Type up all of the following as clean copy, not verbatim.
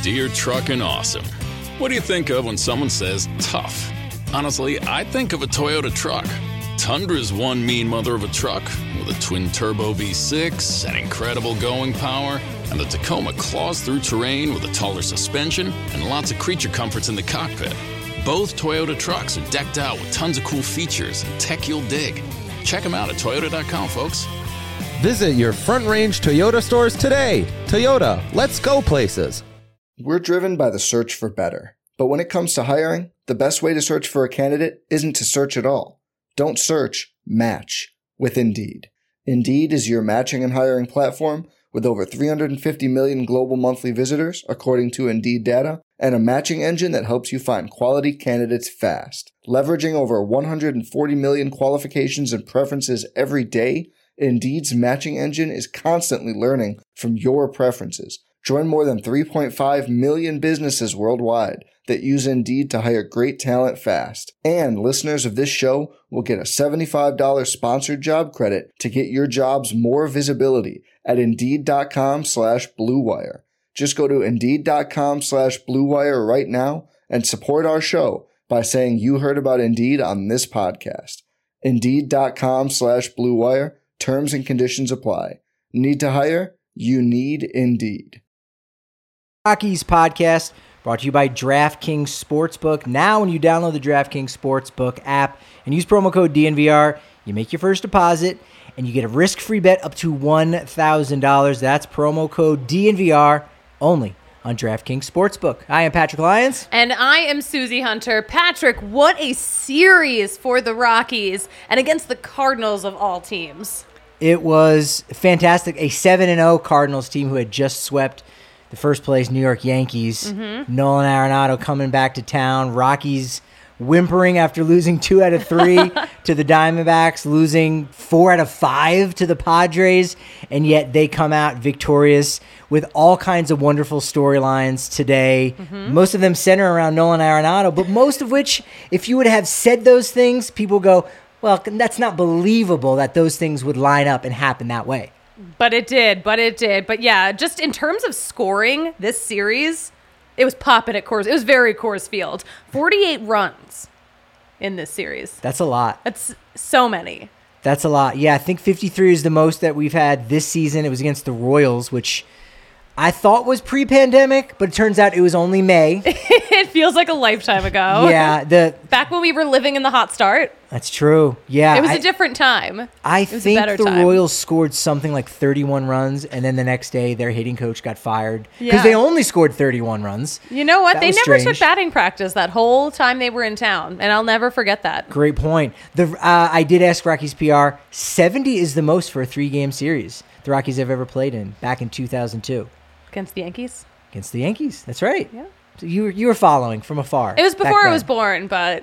Deere Truckin' Awesome. What do you think of when someone says tough? Honestly, I think of a Toyota truck. Tundra's one mean mother of a truck with a twin-turbo V6 and incredible going power, and the Tacoma claws through terrain with a taller suspension and lots of creature comforts in the cockpit. Both Toyota trucks are decked out with tons of cool features and tech you'll dig. Check them out at Toyota.com, folks. Visit your Front Range Toyota stores today. Toyota, let's go places. We're driven by the search for better. But when it comes to hiring, the best way to search for a candidate isn't to search at all. Don't search, match with Indeed. Indeed is your matching and hiring platform with over 350 million global monthly visitors, according to Indeed data, and a matching engine that helps you find quality candidates fast. Leveraging over 140 million qualifications and preferences every day, Indeed's matching engine is constantly learning from your preferences. Join more than 3.5 million businesses worldwide that use Indeed to hire great talent fast. And listeners of this show will get a $75 sponsored job credit to get your jobs more visibility at Indeed.com/Blue Wire. Just go to Indeed.com/Blue Wire right now and support our show by saying you heard about Indeed on this podcast. Indeed.com/Blue Wire. Terms and conditions apply. Need to hire? You need Indeed. Rockies podcast brought to you by DraftKings Sportsbook. Now when you download the DraftKings Sportsbook app and use promo code DNVR, you make your first deposit and you get a risk-free bet up to $1,000. That's promo code DNVR only on DraftKings Sportsbook. I am Patrick Lyons. And I am Susie Hunter. Patrick, what a series for the Rockies and against the Cardinals of all teams. It was fantastic. A 7-0 Cardinals team who had just swept the first place New York Yankees. Nolan Arenado coming back to town. Rockies whimpering after losing 2 out of 3 to the Diamondbacks, losing 4 out of 5 to the Padres, and yet they come out victorious with all kinds of wonderful storylines today. Most of them center around Nolan Arenado, but most of which, if you would have said those things, people go, well, that's not believable that those things would line up and happen that way. But it did. But yeah, just in terms of scoring this series, it was popping at Coors. It was very Coors Field. 48 runs in this series. That's a lot. That's so many. That's a lot. Yeah, I think 53 is the most that we've had this season. It was against the Royals, which I thought was pre-pandemic, but it turns out it was only May. It feels like a lifetime ago. Yeah. Back when we were living in the hot start. That's true. Yeah. It was a different time. I think the Royals scored something like 31 runs, and then the next day their hitting coach got fired because they only scored 31 runs. You know what? They never took strange. batting practice that whole time they were in town, and I'll never forget that. Great point. I did ask Rockies PR. 70 is the most for a 3-game series the Rockies have ever played in back in 2002. Against the Yankees? Against the Yankees. That's right. Yeah. So you were following from afar. It was before I was born, but...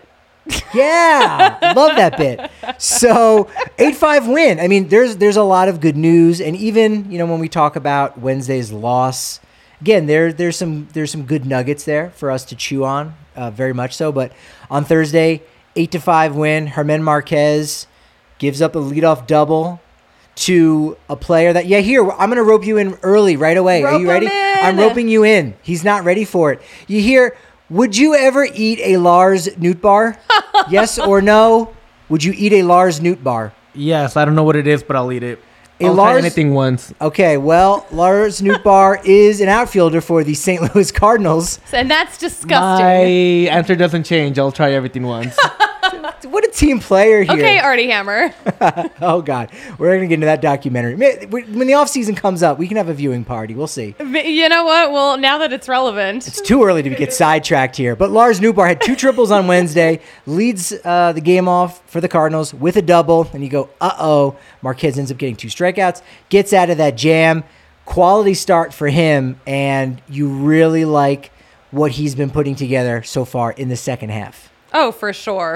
Yeah, love that bit. So 8-5 win. I mean, there's a lot of good news, and even when we talk about Wednesday's loss, again there's some good nuggets there for us to chew on, very much so. But on Thursday, 8-5 win. Germán Márquez gives up a leadoff double to a player that here I'm going to rope you in early right away. Are you ready? I'm roping you in. He's not ready for it. You hear. Would you ever eat a Lars Nootbaar? Yes or no? Would you eat a Lars Nootbaar? Yes, I don't know what it is, but I'll eat it. I'll try anything once. Okay, well, Lars Nootbaar is an outfielder for the St. Louis Cardinals. And that's disgusting. My answer doesn't change. I'll try everything once. What a team player here. Okay, Artie Hammer. Oh, God. We're going to get into that documentary. When the offseason comes up, we can have a viewing party. We'll see. You know what? Well, now that it's relevant. It's too early to get sidetracked here. But Lars Nootbaar had 2 triples on Wednesday, leads the game off for the Cardinals with a double. And you go, uh-oh. Márquez ends up getting 2 strikeouts, gets out of that jam. Quality start for him, and you really like what he's been putting together so far in the second half. Oh, for sure.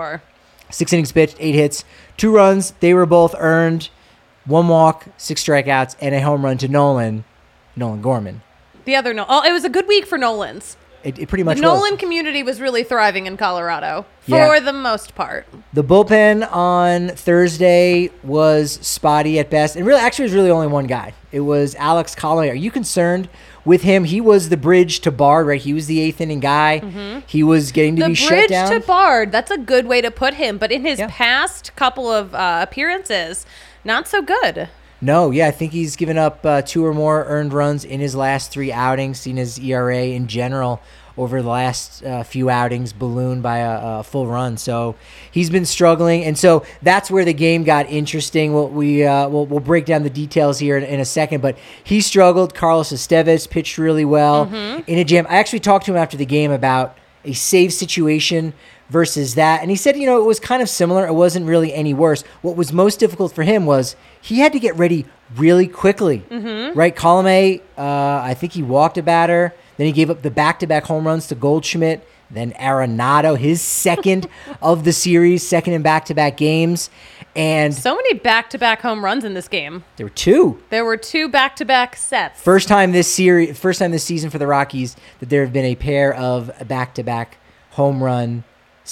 6 innings pitched, 8 hits, 2 runs. They were both earned. 1 walk, 6 strikeouts, and a home run to Nolan Gorman. The other it was a good week for Nolan's. It pretty much The Nolan community was really thriving in Colorado for the most part. The bullpen on Thursday was spotty at best. And really, actually, it was really only one guy. It was Alex Colomé. Are you concerned with him? He was the bridge to Bard, right? He was the eighth inning guy. Mm-hmm. He was getting to be shut down. The bridge to Bard, that's a good way to put him. But in his past couple of appearances, not so good. No, I think he's given up 2 or more earned runs in his last 3 outings, seen his ERA in general over the last few outings ballooned by a full run. So he's been struggling, and so that's where the game got interesting. We'll break down the details here in a second, but he struggled. Carlos Estevez pitched really well in a jam. I actually talked to him after the game about a save situation versus that. And he said, it was kind of similar. It wasn't really any worse. What was most difficult for him was he had to get ready really quickly, right? Colomé, I think he walked a batter. Then he gave up the back-to-back home runs to Goldschmidt. Then Arenado, his second of the series, second in back-to-back games. And so many back-to-back home runs in this game. There were 2. There were 2 back-to-back sets. First time this season for the Rockies that there have been a pair of back-to-back home run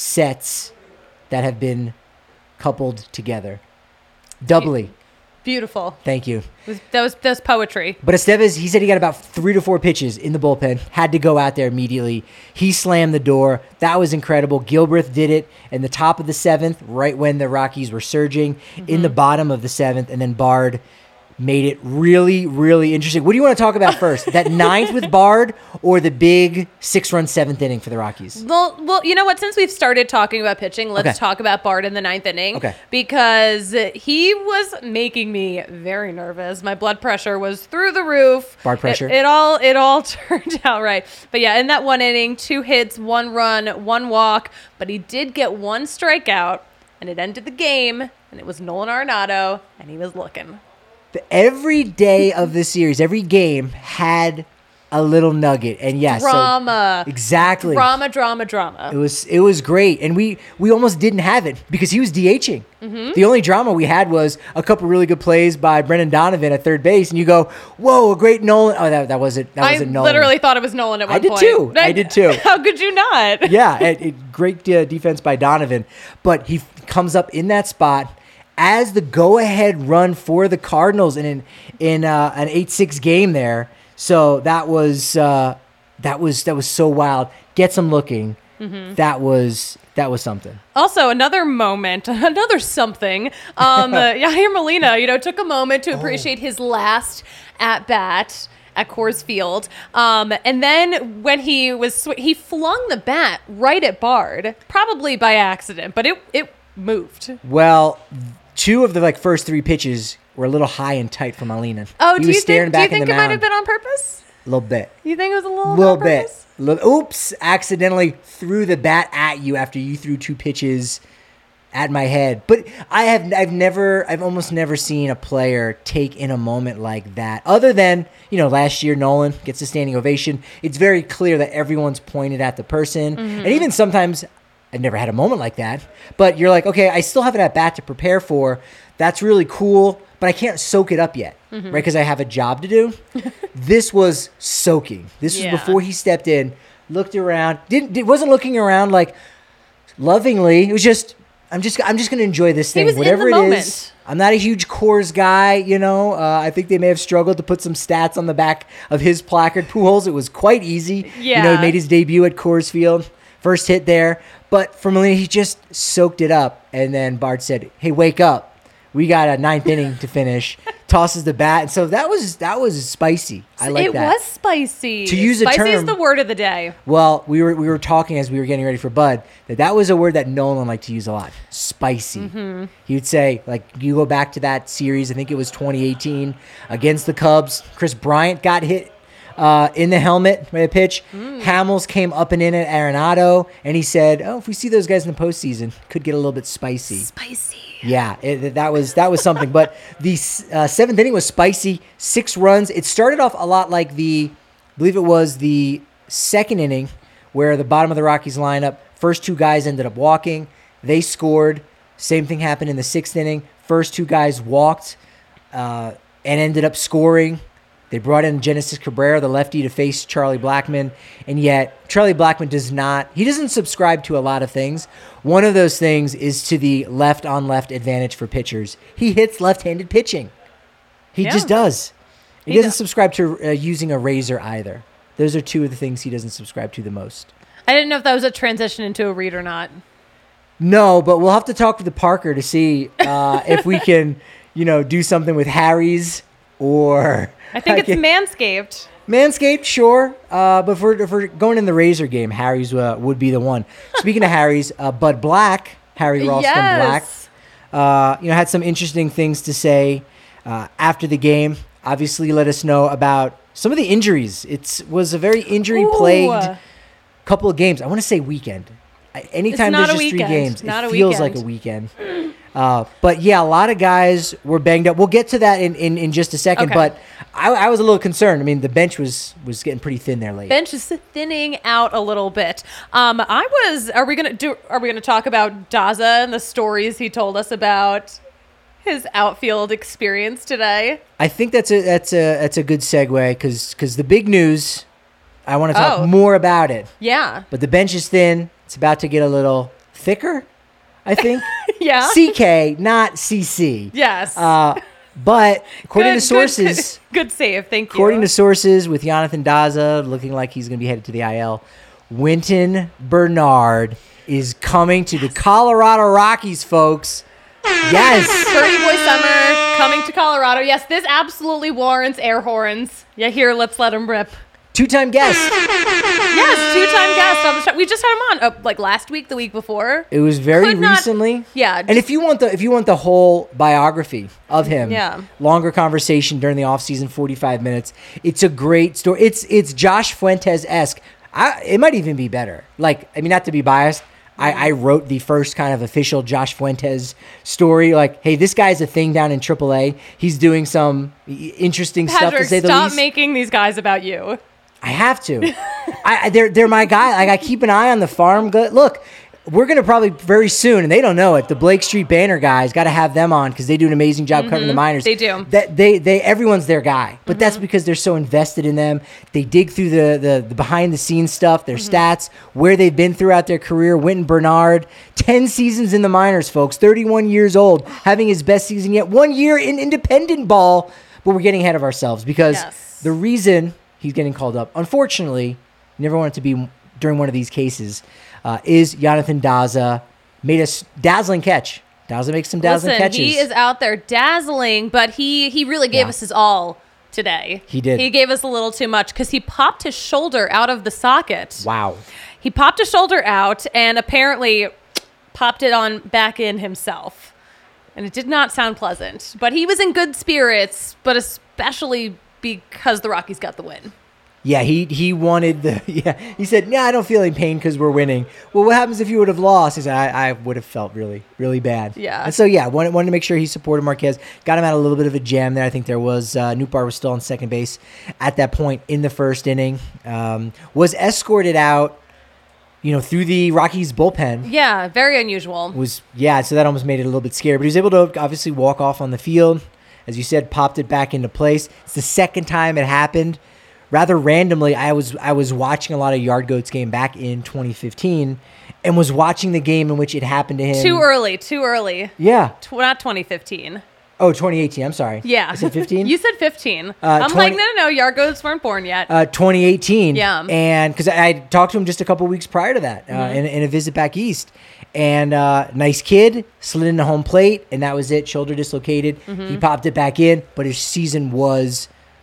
sets that have been coupled together. Doubly. Beautiful. Thank you. That was poetry. But Estevez, he said he got about 3 to 4 pitches in the bullpen, had to go out there immediately. He slammed the door. That was incredible. Gilbreth did it in the top of the 7th, right when the Rockies were surging, in the bottom of the 7th, and then Bard made it really, really interesting. What do you want to talk about first? That 9th with Bard or the big 6-run 7th inning for the Rockies? Well, you know what? Since we've started talking about pitching, let's talk about Bard in the 9th inning. Okay. Because he was making me very nervous. My blood pressure was through the roof. Bard pressure. It all turned out right. But yeah, in that 1 inning, 2 hits, 1 run, 1 walk. But he did get 1 strikeout, and it ended the game. And it was Nolan Arenado, and he was looking. Every day of the series, every game had a little nugget, and drama. So, exactly, drama. It was great, and we almost didn't have it because he was DHing. Mm-hmm. The only drama we had was a couple really good plays by Brendan Donovan at third base, and you go, "Whoa, a great Nolan!" Oh, that wasn't Nolan. I literally thought it was Nolan at one point. I did too. How could you not? Yeah, great defense by Donovan, but he comes up in that spot as the go-ahead run for the Cardinals in an 8-6 game there. So that was so wild. Gets him looking. Mm-hmm. That was something. Also, another moment, another something. Yadier Molina, took a moment to appreciate his last at bat at Coors Field, and then when he flung the bat right at Bard, probably by accident, but it moved. Well, 2 of the first 3 pitches were a little high and tight for Molina. Oh, do you think it might have been on purpose? A little bit. You think it was a little bit? Oops! Accidentally threw the bat at you after you threw 2 pitches at my head. But I've almost never seen a player take in a moment like that. Other than last year Nolan gets a standing ovation. It's very clear that everyone's pointed at the person, and even sometimes. I've never had a moment like that, but you're like, okay, I still have an at-bat to prepare for. That's really cool, but I can't soak it up yet, right? Because I have a job to do. This was soaking. This was before he stepped in, looked around, wasn't looking around like lovingly. It was just, I'm just going to enjoy this thing, whatever it is. I'm not a huge Coors guy, I think they may have struggled to put some stats on the back of his placard. Pujols, it was quite easy. Yeah. He made his debut at Coors Field. First hit there. But for Molina, he just soaked it up. And then Bard said, hey, wake up. We got a 9th inning to finish. Tosses the bat. And so that was spicy. I like that. It was spicy. To use a term. Spicy is the word of the day. Well, we were talking as we were getting ready for Bud that was a word that Nolan liked to use a lot. Spicy. Mm-hmm. He would say, you go back to that series, I think it was 2018, against the Cubs. Chris Bryant got hit in the helmet by a pitch. Hamels came up and in at Arenado, and he said, if we see those guys in the postseason, could get a little bit spicy. Spicy. Yeah, that was something. But the 7th inning was spicy, 6 runs. It started off a lot like I believe it was the 2nd inning, where the bottom of the Rockies lineup, first 2 guys ended up walking. They scored. Same thing happened in the 6th inning. First 2 guys walked and ended up scoring. They brought in Genesis Cabrera, the lefty, to face Charlie Blackmon, and yet Charlie Blackmon doesn't subscribe to a lot of things. One of those things is to the left-on-left advantage for pitchers. He hits left-handed pitching. He just does. He doesn't subscribe to using a razor either. Those are two of the things he doesn't subscribe to the most. I didn't know if that was a transition into a read or not. No, but we'll have to talk to Parker to see if we can, do something with Harry's or... I think it's Manscaped. Manscaped, sure. But if we're going in the razor game, Harry's would be the one. Speaking of Harry's, Bud Black, Harry Ralston Black, had some interesting things to say after the game. Obviously, let us know about some of the injuries. It was a very injury-plagued couple of games. I want to say weekend. Anytime there's just 3 games, it feels like a weekend. But yeah, a lot of guys were banged up. We'll get to that in just a second. Okay. But I was a little concerned. I mean, the bench was getting pretty thin there late. Bench is thinning out a little bit. Are we gonna talk about Daza and the stories he told us about his outfield experience today? I think that's a good segue because the big news. I want to talk more about it. Yeah. But the bench is thin. It's about to get a little thicker, I think. Yeah. CK, not CC. Yes. But according to sources... Good save, thank you. According to sources, with Jonathan Daza looking like he's going to be headed to the IL, Wynton Bernard is coming to the Colorado Rockies, folks. Yes. Pretty Boy Summer coming to Colorado. Yes, this absolutely warrants air horns. Yeah, here, let's let him rip. 2-time guest. Yes, 2-time guest on the show. We just had him on last week, the week before. It was very recently. Yeah. And if you want the whole biography of him, longer conversation during the offseason, 45 minutes. It's a great story. It's Josh Fuentes-esque. It might even be better. Not to be biased. I wrote the first kind of official Josh Fuentes story. Hey, this guy's a thing down in AAA. He's doing some interesting stuff, to say the least. Stop making these guys about you. I have to. They're my guy. I keep an eye on the farm. Look, we're going to probably very soon, and they don't know it, the Blake Street Banner guys, got to have them on because they do an amazing job covering the minors. They do. Everyone's their guy, but that's because they're so invested in them. They dig through the behind-the-scenes stuff, their stats, where they've been throughout their career. Wynton Bernard, 10 seasons in the minors, folks, 31 years old, having his best season yet, 1 year in independent ball, but we're getting ahead of ourselves because the reason he's getting called up, unfortunately, you never want it to be during one of these cases, is Jonathan Daza made a dazzling catch. Daza makes some dazzling catches. He is out there dazzling, but he really gave us his all today. He did. He gave us a little too much because he popped his shoulder out of the socket. Wow. He popped his shoulder out and apparently popped it on back in himself. And it did not sound pleasant. But he was in good spirits, but especially because the Rockies got the win. Yeah, he wanted he said, I don't feel any pain because we're winning. Well, what happens if you would have lost? He said, I would have felt really, really bad. Yeah. And so, wanted to make sure he supported Marquez. Got him out a little bit of a jam there. I think there was, Nootbaar was still on second base at that point in the first inning. Was escorted out, through the Rockies bullpen. Yeah, very unusual. So that almost made it a little bit scary. But he was able to obviously walk off on the field. As you said, popped it back into place. It's the second time it happened. Rather randomly, I was watching a lot of Yard Goats game back in 2015 and was watching the game in which it happened to him. Too early. Yeah. Not 2015. Oh, 2018. I'm sorry. Yeah. I said 15? You said 15. I'm no, Yard Goats weren't born yet. 2018. Yeah. And because I talked to him just a couple weeks prior to that in a visit back east. And nice kid, slid into home plate, and that was it. Shoulder dislocated. He popped it back in, but his season was,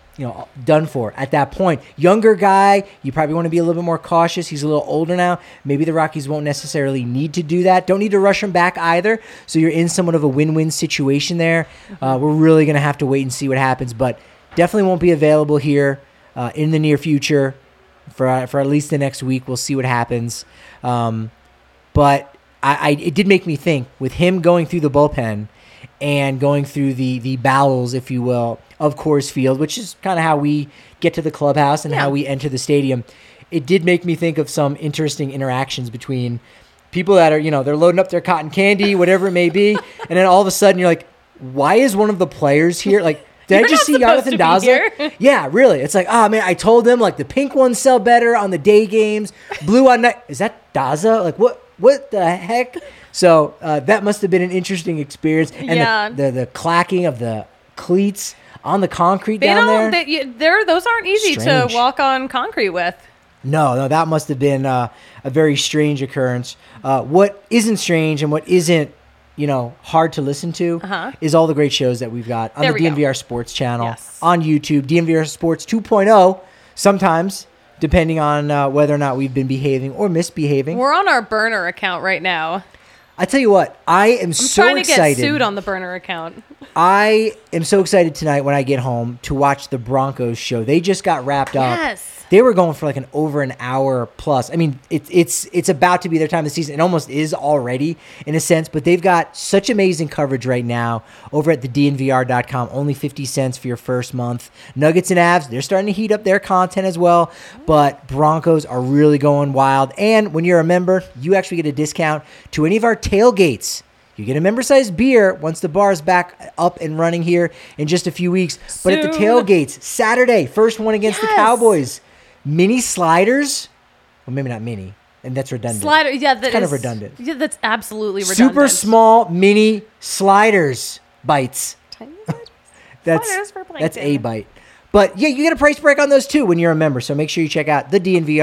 done for at that point. Younger guy, you probably want to be a little bit more cautious. He's a little older now. Maybe the Rockies won't necessarily need to do that. Don't need to rush him back either. So you're in somewhat of a win-win situation there. We're really going to have to wait and see what happens, but definitely won't be available here in the near future for at least the next week. We'll see what happens. But it did make me think, with him going through the bullpen and going through the bowels, if you will, of Coors Field, which is kind of how we get to the clubhouse and how we enter the stadium. It did make me think of some interesting interactions between people that are, they're loading up their cotton candy, whatever it may be, and then all of a sudden you're like, why is one of the players here? Did You're I just not see Jonathan supposed to be Daza? here. Yeah, really. It's like, oh man, I told them like the pink ones sell better on the day games, blue on night. Is that Daza? Like what the heck? So that must have been an interesting experience. And the clacking of the cleats on the concrete down there. Those aren't easy Strange. to walk on concrete with. No, that must have been a very strange occurrence. What isn't strange and what isn't, hard to listen to is all the great shows that we've got on the DNVR Sports channel, on YouTube, DNVR Sports 2.0, sometimes, depending on whether or not we've been behaving or misbehaving. We're on our burner account right now. I tell you what, I'm so trying to excited. get sued on the burner account. I am so excited tonight when I get home to watch the Broncos show. They just got wrapped up. Yes. They were going for like over an hour plus. I mean, it's about to be their time of the season. It almost is already in a sense, but they've got such amazing coverage right now over at the DNVR.com. Only 50 cents for your first month. Nuggets and Avs, they're starting to heat up their content as well, but Broncos are really going wild. And when you're a member, you actually get a discount to any of our tailgates. You get a member-sized beer once the bar is back up and running here in just a few weeks. But at the tailgates, Saturday, first one against the Cowboys. Mini sliders. Well, maybe not mini. And that's redundant. That's kind of redundant. Yeah, that's absolutely redundant. Super small mini sliders bites. Tiny That's a bite. But yeah, you get a price break on those too when you're a member. So make sure you check out the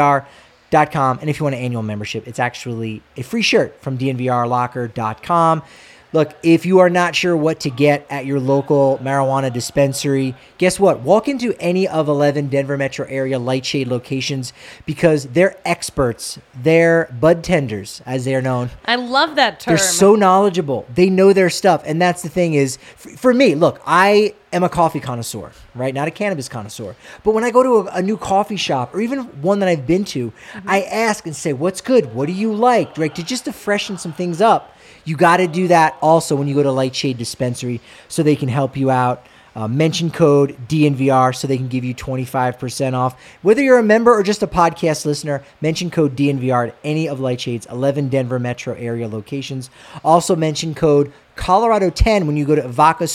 DNVR.com. And if you want an annual membership, it's actually a free shirt from DNVRlocker.com. Look, if you are not sure what to get at your local marijuana dispensary, guess what? Walk into any of 11 Denver metro area Lightshade locations because they're experts. They're bud tenders, as they are known. I love that term. They're so knowledgeable. They know their stuff. And that's the thing is, for me, look, I am a coffee connoisseur, right? Not a cannabis connoisseur. But when I go to a new coffee shop or even one that I've been to, I ask and say, what's good? What do you like? Right? To freshen some things up. You got to do that also when you go to Lightshade Dispensary so they can help you out. Mention code DNVR so they can give you 25% off. Whether you're a member or just a podcast listener, mention code DNVR at any of Lightshade's 11 Denver metro area locations. Also mention code Colorado10 when you go to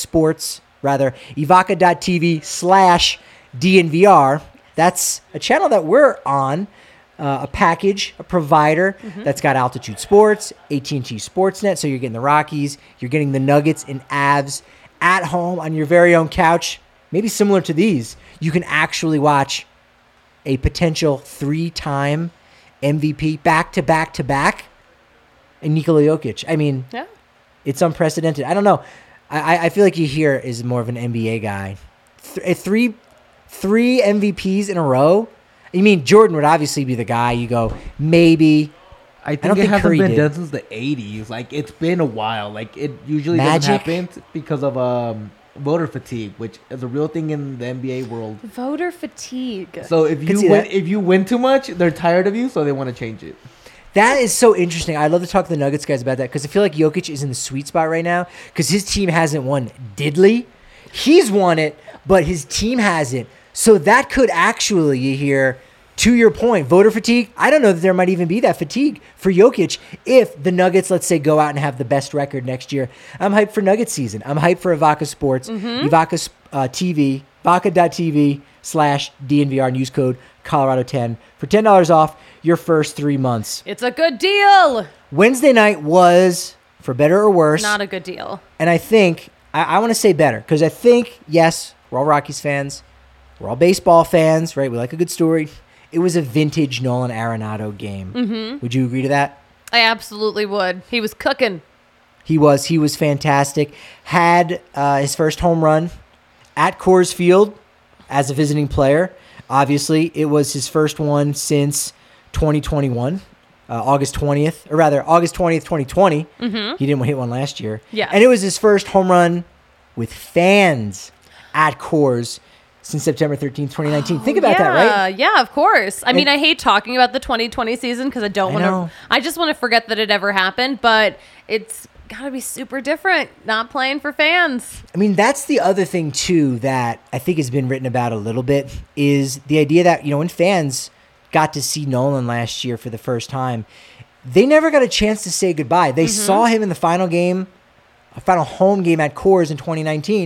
evoca.tv/DNVR. That's a channel that we're on. A package, a provider that's got Altitude Sports, AT&T Sportsnet, so you're getting the Rockies, you're getting the Nuggets and Avs at home on your very own couch. Maybe similar to these, you can actually watch a potential 3-time MVP back-to-back and Nikola Jokic. I mean, it's unprecedented. I don't know. I feel like Yahir is more of an NBA guy. Three MVPs in a row. You mean Jordan would obviously be the guy. You go, maybe. I think it hasn't been done since the 80s. Like, it's been a while. Like, it usually doesn't happen because of voter fatigue, which is a real thing in the NBA world. Voter fatigue. So if you win too much, they're tired of you, so they want to change it. That is so interesting. I'd love to talk to the Nuggets guys about that because I feel like Jokic is in the sweet spot right now because his team hasn't won diddly. He's won it, but his team hasn't. So that could actually, you hear, to your point, voter fatigue. I don't know that there might even be that fatigue for Jokic if the Nuggets, let's say, go out and have the best record next year. I'm hyped for Nuggets season. I'm hyped for Evoca Sports, Evoca TV, evoca.tv/DNVR, and use code Colorado10 for $10 off your first 3 months. It's a good deal. Wednesday night was, for better or worse, not a good deal. And I think, I want to say better, because I think, yes, we're all Rockies fans. We're all baseball fans, right? We like a good story. It was a vintage Nolan Arenado game. Would you agree to that? I absolutely would. He was cooking. He was fantastic. Had his first home run at Coors Field as a visiting player. Obviously, it was his first one since 2021, August 20th, 2020. He didn't hit one last year. Yeah. And it was his first home run with fans at Coors since September 13th, 2019. Think about that, right? Yeah, of course. I mean, I hate talking about the 2020 season because I just want to forget that it ever happened, but it's got to be super different not playing for fans. I mean, that's the other thing, too, that I think has been written about a little bit is the idea that, when fans got to see Nolan last year for the first time, they never got a chance to say goodbye. They saw him in the final home game at Coors in 2019.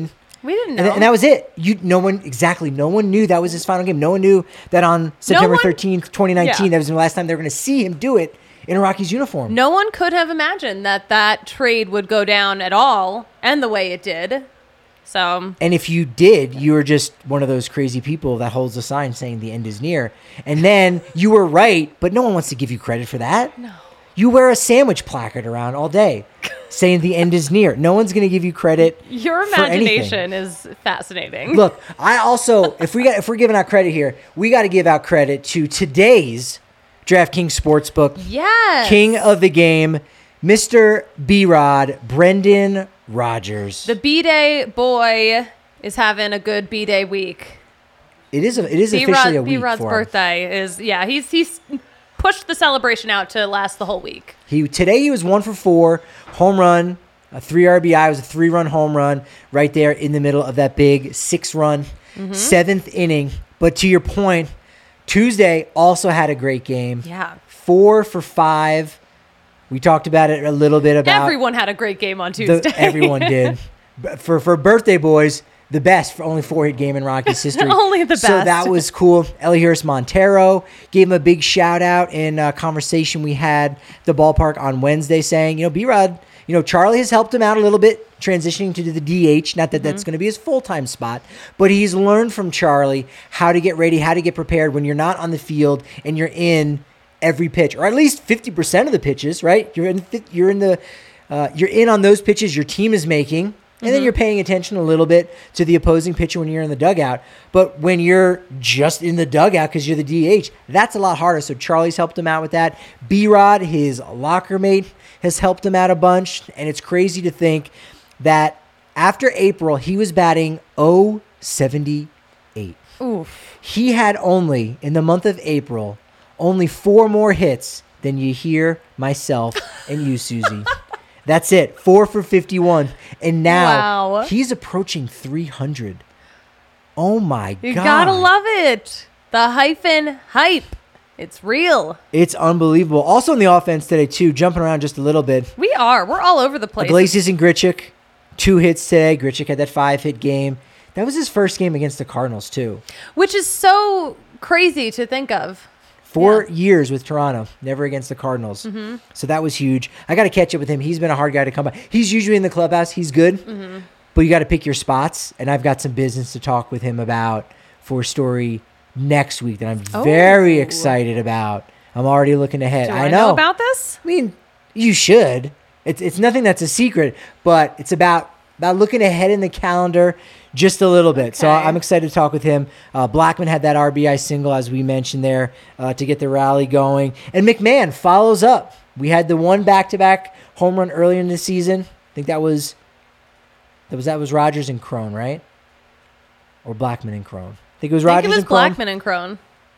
We didn't know. And that was it. No one knew that was his final game. No one knew that on September 13th, 2019, that was the last time they were going to see him do it in a Rockies uniform. No one could have imagined that trade would go down at all and the way it did. So, and if you did, you were just one of those crazy people that holds a sign saying the end is near. And then you were right, but no one wants to give you credit for that. No. You wear a sandwich placard around all day saying the end is near. No one's going to give you credit. Your imagination is fascinating. Look, I also, if we're giving out credit here, we got to give out credit to today's DraftKings Sportsbook. Yes. King of the game, Mr. B-Rod, Brendan Rodgers. The B-Day boy is having a good B-Day week. It is officially a week B-Rod's for him. birthday is, he's pushed the celebration out to last the whole week. Today he was 1 for 4, home run, a 3 RBI. It was a 3-run home run right there in the middle of that big 6-run 7th inning. But to your point, Tuesday also had a great game. Yeah. 4 for 5. We talked about it a little bit about. Everyone had a great game on Tuesday. Everyone did. For birthday boys, the best for only 4-hit game in Rockies history. Only the best. So that was cool. Elihuris Montero gave him a big shout out in a conversation we had at the ballpark on Wednesday saying, B-Rod, Charlie has helped him out a little bit transitioning to the DH. Not that that's going to be his full-time spot, but he's learned from Charlie how to get ready, how to get prepared when you're not on the field and you're in every pitch, or at least 50% of the pitches, right? You're in on those pitches your team is making, and then you're paying attention a little bit to the opposing pitcher when you're in the dugout. But when you're just in the dugout because you're the DH, that's a lot harder. So Charlie's helped him out with that. B-Rod, his locker mate, has helped him out a bunch, and it's crazy to think that after April, he was batting .078. Oof. He had only, in the month of April, only 4 more hits than you hear myself and you, Susie. That's it. 4 for 51. And now he's approaching 300. Oh, my God. You gotta love it. The hype. It's real. It's unbelievable. Also in the offense today, too, jumping around just a little bit. We're all over the place. Iglesias and Grichuk, 2 hits today. Grichuk had that 5-hit game. That was his first game against the Cardinals, too. Which is so crazy to think of. 4 years with Toronto, never against the Cardinals. So that was huge. I got to catch up with him. He's been a hard guy to come by. He's usually in the clubhouse. He's good. But you got to pick your spots. And I've got some business to talk with him about for a story next week that I'm very excited about. I'm already looking ahead. Do I know about this? I mean, you should. It's nothing that's a secret, but it's about looking ahead in the calendar just a little bit. Okay. So I'm excited to talk with him. Blackmon had that RBI single, as we mentioned there, to get the rally going. And McMahon follows up. We had the one back-to-back home run earlier in the season. I think that was Rodgers and Cron, right? Or Blackmon and Cron. I think it was Rodgers and Cron. I think it was Blackmon and Cron.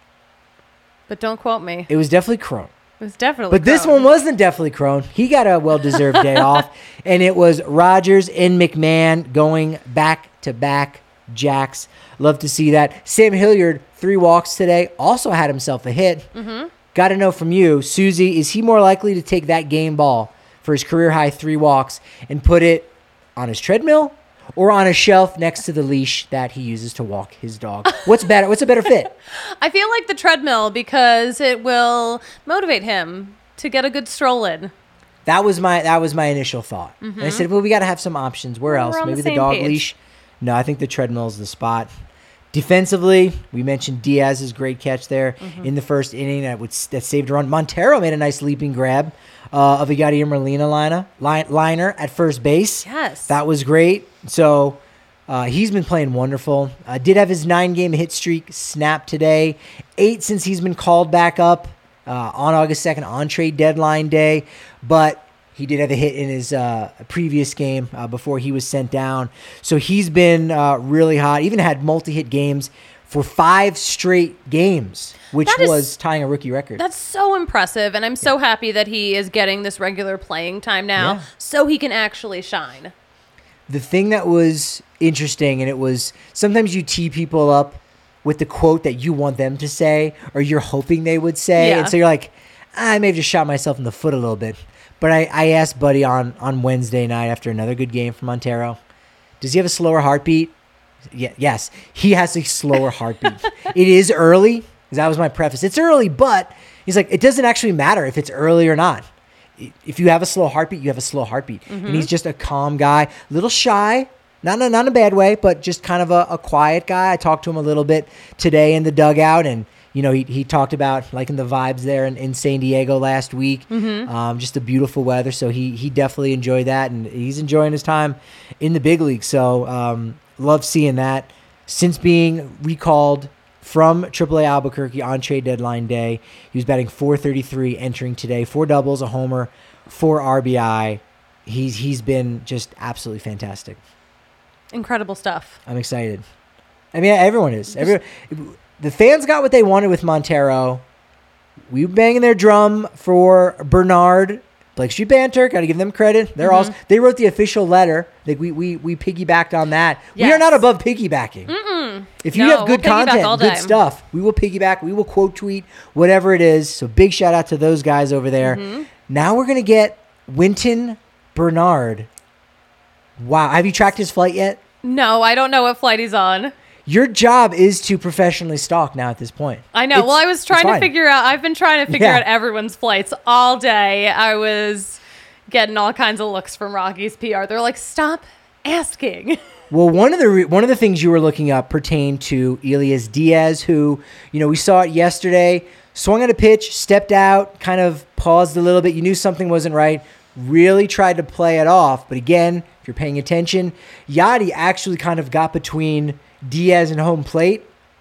But don't quote me. It was definitely Cron. It was definitely But this one wasn't definitely Cron. He got a well-deserved day off. And it was Rodgers and McMahon going back-to-back jacks. Love to see that. Sam Hilliard, 3 walks today. Also had himself a hit. Got to know from you, Susie, is he more likely to take that game ball for his career-high 3 walks and put it on his treadmill or on a shelf next to the leash that he uses to walk his dog? What's better? What's a better fit? I feel like the treadmill because it will motivate him to get a good stroll in. That was my initial thought. And I said, well, we got to have some options. Where else? Maybe the dog leash. No, I think the treadmill is the spot. Defensively, we mentioned Diaz's great catch there in the first inning that saved a run. Montero made a nice leaping grab of a Yadier Molina liner at first base. Yes. That was great. So he's been playing wonderful. Did have his 9-game hit streak snap today. 8 since he's been called back up on August 2nd on trade deadline day. But he did have a hit in his previous game before he was sent down. So he's been really hot. Even had multi-hit games for 5 straight games, which was tying a rookie record. That's so impressive, and I'm so happy that he is getting this regular playing time now so he can actually shine. The thing that was interesting, and it was sometimes you tee people up with the quote that you want them to say or you're hoping they would say. And so you're like, I may have just shot myself in the foot a little bit. But I asked Buddy on Wednesday night after another good game from Montero, Does he have a slower heartbeat? Yeah, yes, he has a slower heartbeat. It is early. That was my preface. It's early, but he's like, it doesn't actually matter if it's early or not. If you have a slow heartbeat, you have a slow heartbeat. Mm-hmm. And he's just a calm guy, a little shy, not in a bad way, but just kind of a quiet guy. I talked to him a little bit today in the dugout, and he talked about liking the vibes there in San Diego last week. Mm-hmm. Just the beautiful weather, so he definitely enjoyed that, and he's enjoying his time in the big league. So love seeing that. Since being recalled from AAA Albuquerque on trade deadline day, he was batting .433 entering today, 4 doubles, a homer, 4 RBI. He's been just absolutely fantastic. Incredible stuff. I'm excited. I mean, everyone is. The fans got what they wanted with Montero. We were banging their drum for Bernard. Blake Street Banter, got to give them credit. They're also, they wrote the official letter. Like we piggybacked on that. Yes. We are not above piggybacking. Mm-mm. If you have good content, good stuff, we will piggyback. We will quote tweet, whatever it is. So big shout out to those guys over there. Mm-hmm. Now we're going to get Winton Bernard. Wow. Have you tracked his flight yet? No, I don't know what flight he's on. Your job is to professionally stalk now at this point. I know. Well, I was trying to figure out, I've been trying to figure out everyone's flights all day. I was getting all kinds of looks from Rockies PR. They're like, stop asking. Well, one of the things you were looking up pertained to Elias Diaz, who, we saw it yesterday, swung at a pitch, stepped out, kind of paused a little bit. You knew something wasn't right. Really tried to play it off. But again, if you're paying attention, Yadi actually kind of got between Diaz and home plate,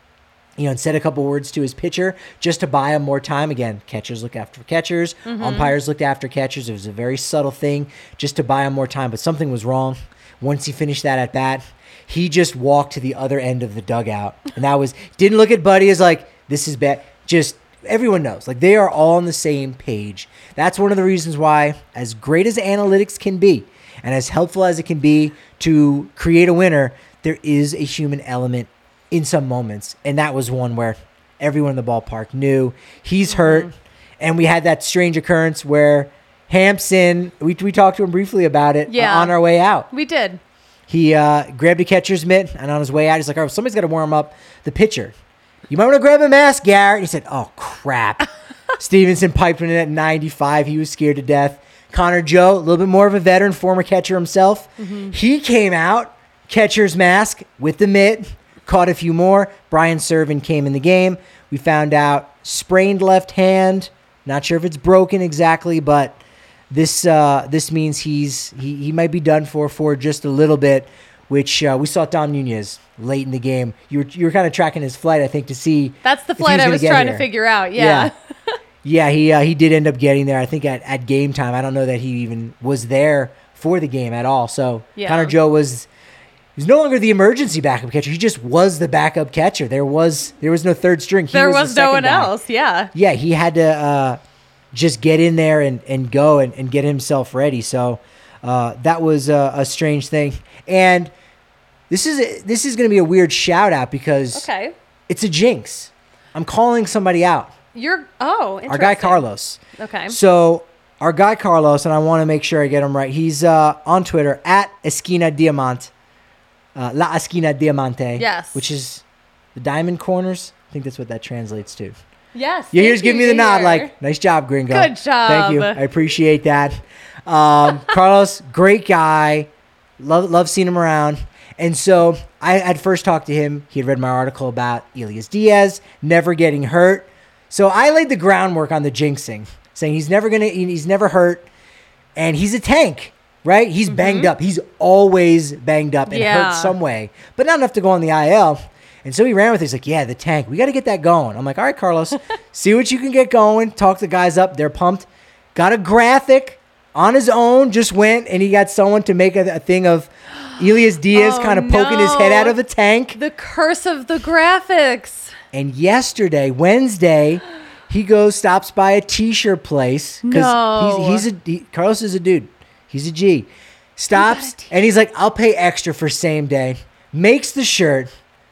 and said a couple words to his pitcher just to buy him more time. Again, catchers look after catchers, umpires looked after catchers. It was a very subtle thing just to buy him more time, but something was wrong. Once he finished that at bat, he just walked to the other end of the dugout, and didn't look at Buddy as like, this is bad. Just everyone knows, like they are all on the same page. That's one of the reasons why, as great as analytics can be, and as helpful as it can be to create a winner, there is a human element in some moments. And that was one where everyone in the ballpark knew he's hurt. And we had that strange occurrence where Hampson, we talked to him briefly about it on our way out. We did. He grabbed a catcher's mitt, and on his way out, he's like, oh, somebody's got to warm up the pitcher. You might want to grab a mask, Garrett. And he said, oh, crap. Stevenson piped him in at 95. He was scared to death. Connor Joe, a little bit more of a veteran, former catcher himself. Mm-hmm. He came out. Catcher's mask with the mitt, caught a few more. Brian Serven came in the game. We found out sprained left hand. Not sure if it's broken exactly, but this means he might be done for just a little bit, which we saw Dom Nunez late in the game. You were kind of tracking his flight, I think, to see. That's the flight I was trying to figure out. Yeah. Yeah, he did end up getting there, I think, at game time. I don't know that he even was there for the game at all. So Connor Joe was no longer the emergency backup catcher. He just was the backup catcher. There was no third string. There was no one else. Yeah. Yeah, he had to just get in there and go and get himself ready. So that was a strange thing. And this is going to be a weird shout out because it's a jinx. I'm calling somebody out. Interesting. Our guy Carlos. Okay. So our guy Carlos, and I want to make sure I get him right. He's on Twitter at Esquina Diamante. La Esquina Diamante. Yes. Which is the diamond corners. I think that's what that translates to. Yes. Yeah, here's giving me the nod like, nice job, gringo. Good job. Thank you. I appreciate that. Carlos, great guy. Love seeing him around. And so I had first talked to him. He had read my article about Elias Diaz never getting hurt. So I laid the groundwork on the jinxing, saying he's never hurt, and he's a tank. Right? He's banged up. He's always banged up and hurt some way, but not enough to go on the IL. And so he ran with it. He's like, yeah, the tank. We got to get that going. I'm like, all right, Carlos, see what you can get going. Talk the guys up. They're pumped. Got a graphic on his own. Just went and he got someone to make a thing of Elias Diaz kind of poking his head out of the tank. The curse of the graphics. And yesterday, Wednesday, he stops by a t-shirt place. Because Carlos is a dude. He's a G. Stops, and he's like, I'll pay extra for same day. Makes the shirt,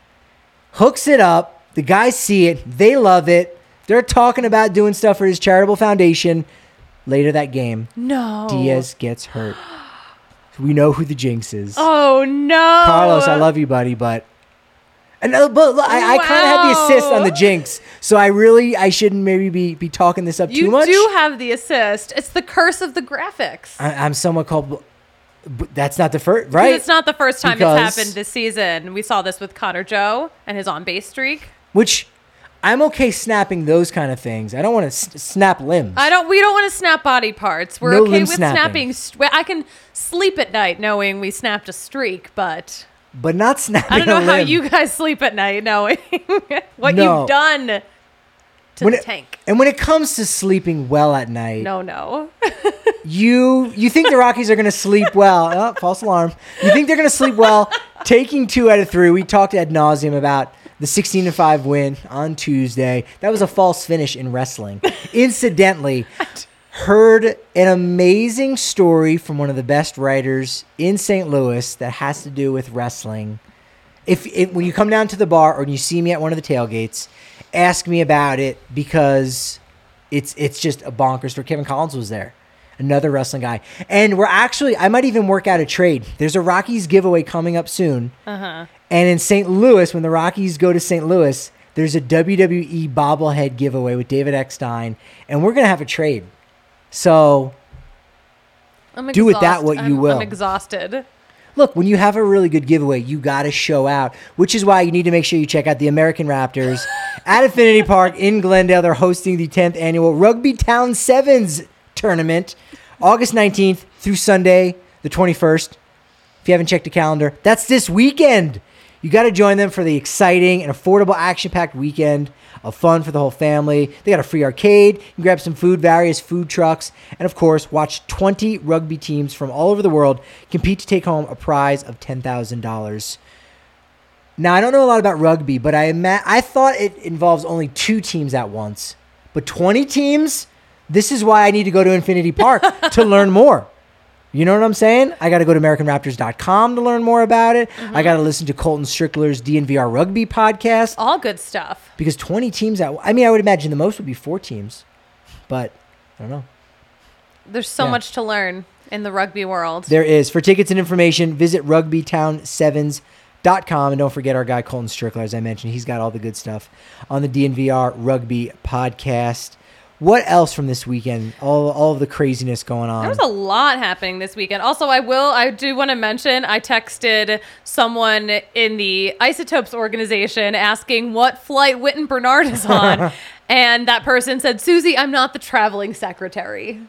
hooks it up. The guys see it. They love it. They're talking about doing stuff for his charitable foundation. Later that game, Diaz gets hurt. We know who the jinx is. Oh no, Carlos, I love you, buddy, but I kind of had the assist on the jinx, so I shouldn't maybe be talking this up too much. You do have the assist. It's the curse of the graphics. I'm somewhat called. That's not the first, right? It's not the first time it's happened this season. We saw this with Connor Joe and his on-base streak. Which I'm okay snapping those kind of things. I don't want to snap limbs. We don't want to snap body parts. We're okay with snapping. I can sleep at night knowing we snapped a streak, but not snapping. I don't know how you guys sleep at night knowing what you've done to the tank. And when it comes to sleeping well at night, no. You think the Rockies are going to sleep well? Oh, false alarm. You think they're going to sleep well? Taking 2 out of 3. We talked ad nauseum about the 16-5 win on Tuesday. That was a false finish in wrestling. Incidentally, heard an amazing story from one of the best writers in St. Louis that has to do with wrestling. If when you come down to the bar or you see me at one of the tailgates, ask me about it because it's just a bonkers story. Kevin Collins was there. Another wrestling guy. And I might even work out a trade. There's a Rockies giveaway coming up soon. Uh-huh. And in St. Louis, when the Rockies go to St. Louis, there's a WWE bobblehead giveaway with David Eckstein. And we're going to have a trade. So do with that what you will. I'm exhausted. Look, when you have a really good giveaway, you got to show out, which is why you need to make sure you check out the American Raptors at Affinity Park in Glendale. They're hosting the 10th annual Rugby Town Sevens tournament, August 19th through Sunday, the 21st. If you haven't checked the calendar, that's this weekend. You got to join them for the exciting and affordable action-packed weekend of fun for the whole family. They got a free arcade. You can grab some food, various food trucks, and of course, watch 20 rugby teams from all over the world compete to take home a prize of $10,000. Now, I don't know a lot about rugby, but I thought it involves only 2 teams at once. But 20 teams? This is why I need to go to Infinity Park to learn more. You know what I'm saying? I got to go to AmericanRaptors.com to learn more about it. Mm-hmm. I got to listen to Colton Strickler's DNVR Rugby podcast. All good stuff. Because 20 teams, I would imagine the most would be 4 teams. But I don't know. There's so much to learn in the rugby world. There is. For tickets and information, visit rugbytown7s.com. And don't forget our guy Colton Strickler, as I mentioned. He's got all the good stuff on the DNVR Rugby podcast. What else from this weekend? All of the craziness going on. There was a lot happening this weekend. Also, I do want to mention, I texted someone in the Isotopes organization asking what flight Witten Bernard is on. And that person said, Susie, I'm not the traveling secretary.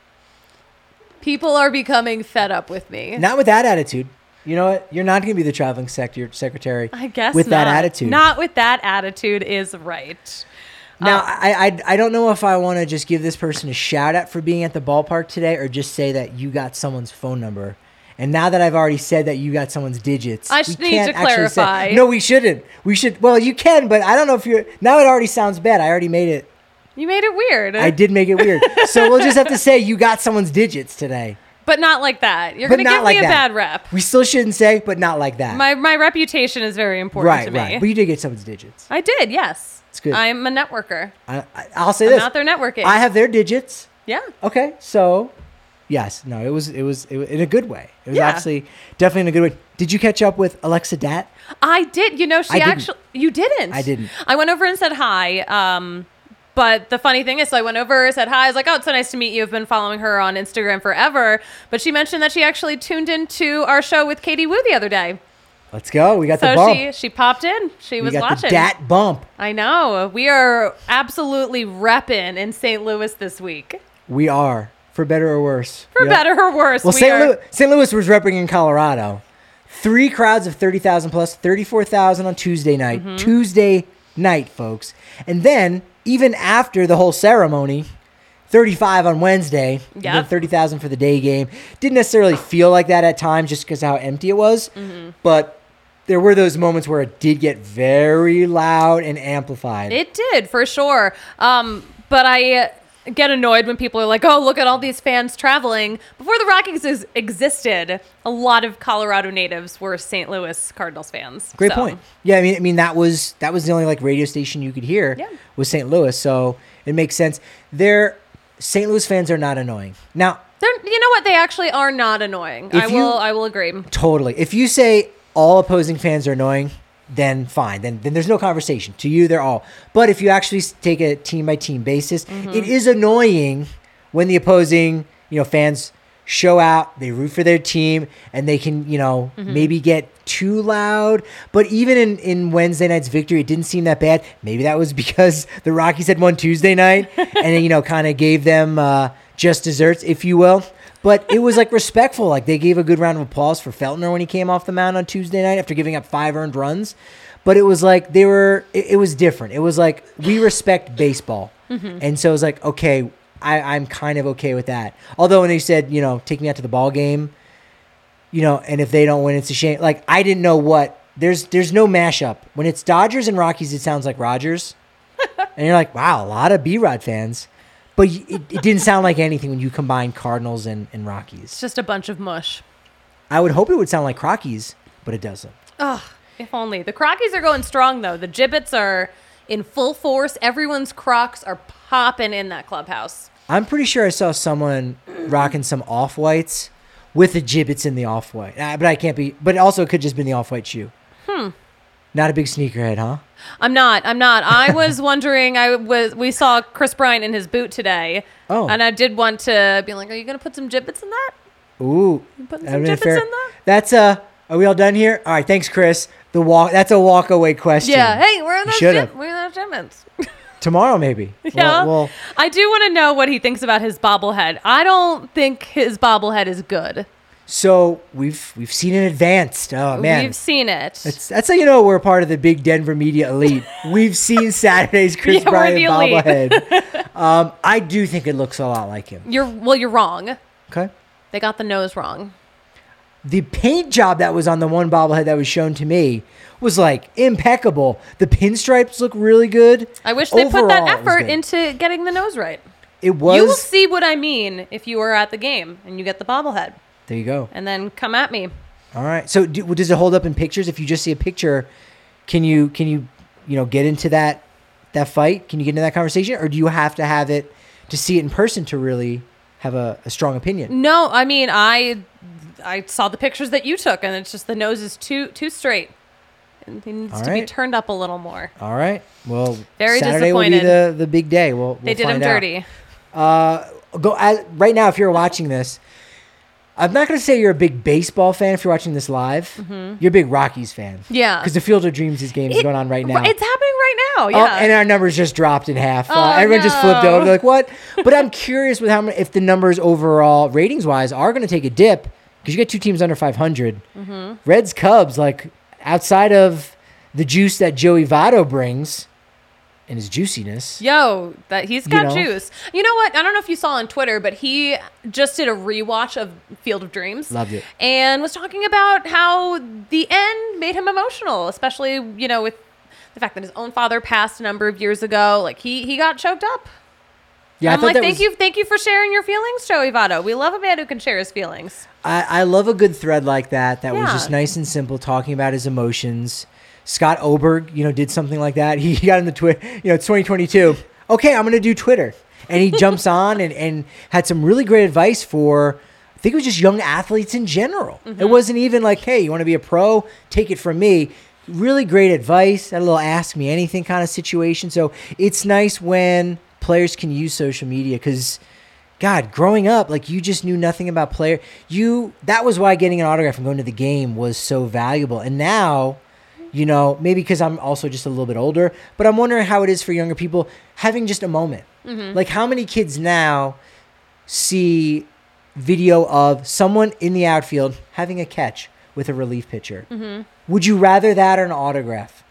People are becoming fed up with me. Not with that attitude. You know what? You're not going to be the traveling secretary. I guess with not. That attitude. Not with that attitude is right. Now, I don't know if I want to just give this person a shout out for being at the ballpark today or just say that you got someone's phone number. And now that I've already said that you got someone's digits, I need to clarify. No, we shouldn't. We should. Well, you can, but I don't know if you're. Now it already sounds bad. I already made it. You made it weird. I did make it weird. So we'll just have to say you got someone's digits today. But not like that. You're going to give me a bad rep. We still shouldn't say, but not like that. My reputation is very important to me. Right. But you did get someone's digits. I did, yes. It's good. I'm a networker. I'll say this. I'm out there networking. I have their digits. Yeah. Okay. So, yes. No, it was in a good way. It was actually definitely in a good way. Did you catch up with Alexa Dat? I did. You know, you didn't. I didn't. I went over and said hi. But the funny thing is, so I went over, said hi. I was like, oh, it's so nice to meet you. I've been following her on Instagram forever. But she mentioned that she actually tuned into our show with Katie Wu the other day. Let's go. We got the bump. So she popped in. She was watching. The Dat bump. I know. We are absolutely repping in St. Louis this week. We are. For better or worse. For better or worse. Well, St. Louis was repping in Colorado. 3 crowds of 30,000 plus, 34,000 on Tuesday night. Mm-hmm. Tuesday night, folks. And then, even after the whole ceremony, 35 on Wednesday, 30,000 for the day game. Didn't necessarily feel like that at times just because how empty it was. Mm-hmm. But there were those moments where it did get very loud and amplified. It did, for sure. But I get annoyed when people are like, oh, look at all these fans traveling. Before the Rockies existed, a lot of Colorado natives were St. Louis Cardinals fans. Great point. Yeah, I mean that was the only radio station you could hear was St. Louis, so it makes sense. St. Louis fans are not annoying. Now, You know what? They actually are not annoying. I will agree. Totally. If you say all opposing fans are annoying, then fine. Then there's no conversation. To you, they're all. But if you actually take a team by team basis, it is annoying when the opposing, fans show out, they root for their team, and they can, maybe get too loud. But even in Wednesday night's victory, it didn't seem that bad. Maybe that was because the Rockies had won Tuesday night and, kind of gave them just desserts, if you will. But it was respectful. They gave a good round of applause for Feltner when he came off the mound on Tuesday night after giving up 5 earned runs. But it was it was different. It was we respect baseball. And so it was okay, I'm kind of okay with that. Although when they said, take me out to the ball game, and if they don't win, it's a shame. I didn't know there's no mashup. When it's Dodgers and Rockies, it sounds like Rogers. And you're wow, a lot of B-Rod fans. But it didn't sound like anything when you combine Cardinals and Rockies. It's just a bunch of mush. I would hope it would sound like Crockies, but it doesn't. Ugh, if only. The Crockies are going strong, though. The Gibbets are in full force. Everyone's Crocs are popping in that clubhouse. I'm pretty sure I saw someone rocking some Off-Whites with the Gibbets in the Off-White. But I can't be. But also it could just be the Off-White shoe. Not a big sneakerhead, huh? I'm not. I was wondering. We saw Chris Bryant in his boot today. Oh. And I did want to be are you going to put some Gibbets in that? Ooh. You putting some Gibbets in that? That's are we all done here? All right, thanks, Chris. That's a walk-away question. Yeah. Hey, where are those Gibbets? Tomorrow, maybe. Yeah. Well, I do want to know what he thinks about his bobblehead. I don't think his bobblehead is good. So we've seen it advanced. Oh man, we've seen it. That's how we're part of the big Denver media elite. We've seen Saturday's Chris Bryant bobblehead. I do think it looks a lot like him. You're wrong. Okay. They got the nose wrong. The paint job that was on the one bobblehead that was shown to me was impeccable. The pinstripes look really good. I wish they put that effort into getting the nose right. It was. You will see what I mean if you are at the game and you get the bobblehead. There you go. And then come at me. All right. So does it hold up in pictures? If you just see a picture, can you get into that fight? Can you get into that conversation, or do you have to have it to see it in person to really have a strong opinion? No, I mean I saw the pictures that you took, and it's just the nose is too straight. It needs to be turned up a little more. All right. Well, very Saturday disappointed. Will be the big day. They did him dirty. Right now, if you're watching this, I'm not going to say you're a big baseball fan if you're watching this live. You're a big Rockies fan. Yeah. Because the Field of Dreams game is going on right now. It's happening right now, yeah. And our numbers just dropped in half. Everyone just flipped over. They're what? But I'm curious with if the numbers overall, ratings-wise, are going to take a dip, because you get 2 teams under 500. Reds, Cubs, outside of the juice that Joey Votto brings and his juiciness. He's got juice. You know what? I don't know if you saw on Twitter, but he just did a rewatch of Field of Dreams. Loved it. And was talking about how the end made him emotional, especially, with the fact that his own father passed a number of years ago. He got choked up. Yeah, I'm thank you for sharing your feelings, Joey Votto. We love a man who can share his feelings. I love a good thread like that. That was just nice and simple, talking about his emotions. Scott Oberg, did something like that. He got in the Twitter, it's 2022. Okay, I'm going to do Twitter. And he jumps on and had some really great advice for, I think it was just young athletes in general. It wasn't even hey, you want to be a pro? Take it from me. Really great advice. Had a little ask me anything kind of situation. So it's nice when players can use social media, because God, growing up, you just knew nothing about that was why getting an autograph and going to the game was so valuable. And now, maybe because I'm also just a little bit older, but I'm wondering how it is for younger people having just a moment. How many kids now see video of someone in the outfield having a catch with a relief pitcher? Would you rather that or an autograph?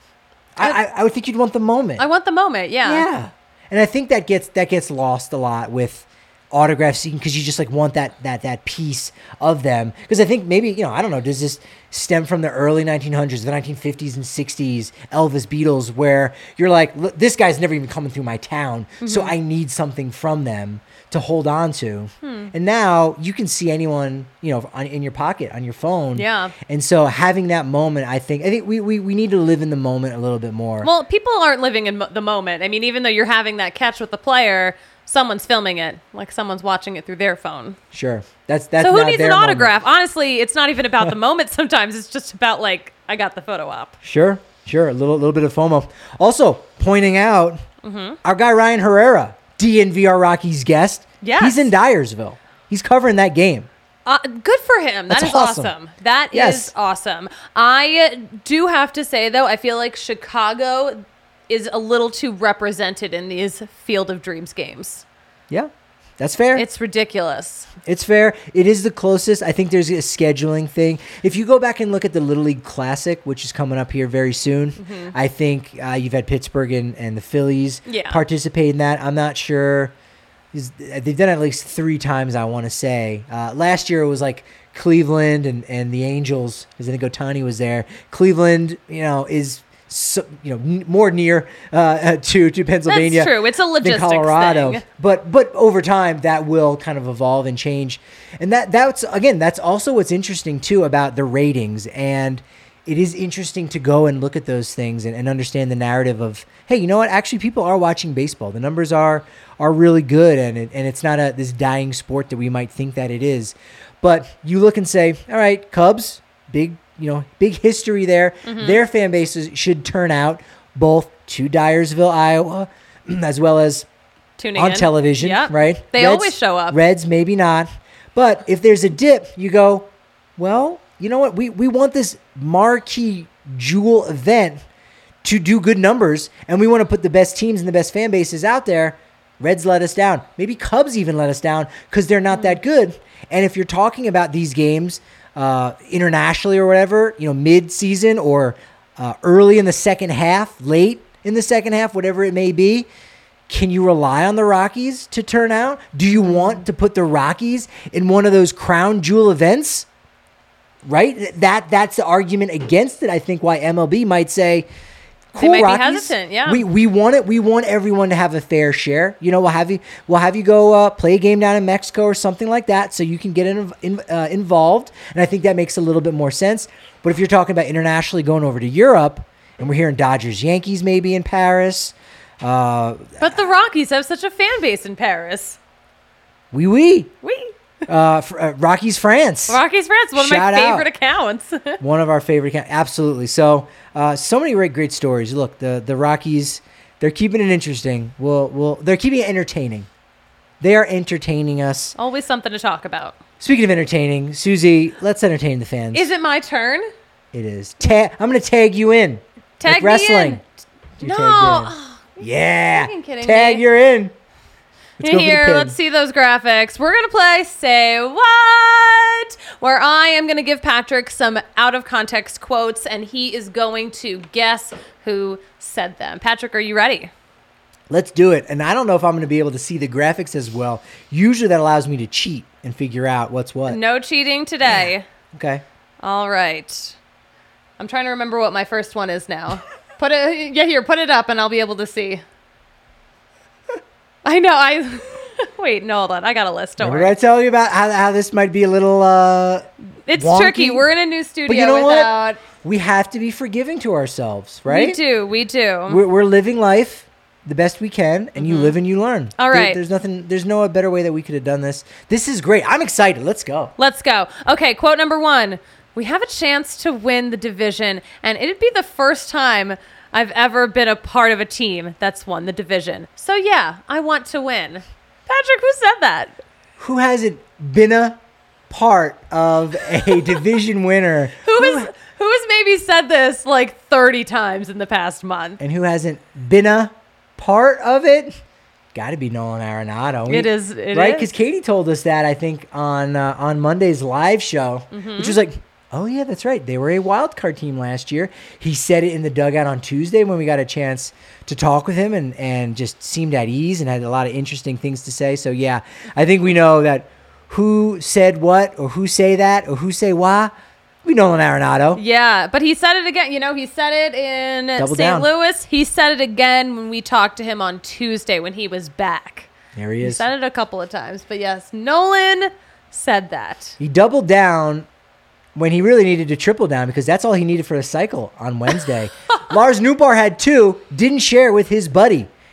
I would think you'd want the moment. I want the moment, yeah. Yeah. And I think that gets lost a lot with autograph seeking, because you just want that piece of them. Because I think maybe, I don't know, does this stem from the early 1900s, the 1950s and 60s, Elvis, Beatles, where you're look, this guy's never even coming through my town, so I need something from them to hold on to. And now you can see anyone, in your pocket, on your phone. Yeah. And so having that moment, I think we need to live in the moment a little bit more. Well, people aren't living in the moment. I mean, even though you're having that catch with the player, someone's filming it, like someone's watching it through their phone. Sure. That's so who not needs their an autograph? moment. Honestly, it's not even about the moment sometimes. It's just about, like, I got the photo op. Sure. A little bit of FOMO. Also, pointing out, our guy Ryan Herrera, DNVR Rockies guest. Yes. He's in Dyersville. He's covering that game. Good for him. That That's is awesome. That is awesome. I do have to say, though, I feel like Chicago is a little too represented in these Field of Dreams games. Yeah, that's fair. It's ridiculous. It's fair. It is the closest. I think there's a scheduling thing. If you go back and look at the Little League Classic, which is coming up here very soon, I think you've had Pittsburgh and the Phillies participate in that. I'm not sure. They've done it at least 3 times, I want to say. Last year it was like Cleveland and the Angels, because I think Ohtani was there. Cleveland, is more near to Pennsylvania. That's true. It's a logistics than Colorado thing. But over time that will kind of evolve and change, and that's also what's interesting too about the ratings. And it is interesting to go and look at those things and understand the narrative of, hey, you know what? Actually, people are watching baseball. The numbers are really good, and it's not this dying sport that we might think that it is. But you look and say, all right, Cubs, big history there. Their fan bases should turn out both to Dyersville, Iowa, as well as tuning on in. television, Yep. right? They always show up. Reds, maybe not. But if there's a dip, you go, well, you know what? We want this marquee jewel event to do good numbers, and we want to put the best teams and the best fan bases out there. Reds let us down. Maybe Cubs even let us down because they're not that good. And if you're talking about these games internationally or whatever, mid-season or early in the second half, late in the second half, whatever it may be, can you rely on the Rockies to turn out? Do you want to put the Rockies in one of those crown jewel events? Right? That's the argument against it. I think why MLB might say, cool, they might Rockies, be hesitant. Yeah, we want it. We want everyone to have a fair share. We'll have you go play a game down in Mexico or something like that, so you can get involved. And I think that makes a little bit more sense. But if you're talking about internationally going over to Europe, and we're hearing Dodgers, Yankees maybe in Paris, but the Rockies have such a fan base in Paris. Oui. Rockies France. Rockies France, one of my favorite accounts. One of our favorite accounts, absolutely. So many great stories. Look, the Rockies, they're keeping it interesting. They're keeping it entertaining. They are entertaining us. Always something to talk about. Speaking of entertaining, Susie, let's entertain the fans. Is it my turn? It is. I'm going to tag you in. Tag like wrestling. Me in. No. Yeah. You're kidding tag, me. you're in. Let's see those graphics. We're going to play Say What, where I am going to give Patrick some out-of-context quotes, and he is going to guess who said them. Patrick, are you ready? Let's do it. And I don't know if I'm going to be able to see the graphics as well. Usually that allows me to cheat and figure out what's what. No cheating today. Yeah. Okay. All right. I'm trying to remember what my first one is now. Put it up, and I'll be able to see. I know. Wait, no, hold on. I got a list. Don't worry. Did I tell you about how this might be a little It's wonky? tricky. We're in a new studio. But you know what? We have to be forgiving to ourselves, right? We do. We're living life the best we can, and you live and you learn. All right. There's no better way that we could have done this. This is great. I'm excited. Let's go. Okay, quote number 1. We have a chance to win the division, and it'd be the first time I've ever been a part of a team that's won the division. So yeah, I want to win. Patrick, who said that? Who hasn't been a part of a division winner? Who has maybe said this like 30 times in the past month? And who hasn't been a part of it? Got to be Nolan Arenado. It is. Right? Because Katie told us that, I think, on Monday's live show, which was like, oh, yeah, that's right. They were a wild card team last year. He said it in the dugout on Tuesday when we got a chance to talk with him and just seemed at ease and had a lot of interesting things to say. So, yeah, I think we know that who said what or who say that or who say why. We know Nolan Arenado. Yeah, but he said it again. He said it in St. Louis. He said it again when we talked to him on Tuesday when he was back. There he is. He said it a couple of times. But, yes, Nolan said that. He doubled down when he really needed to triple down because that's all he needed for the cycle on Wednesday. Lars Nootbaar had 2, didn't share with his buddy.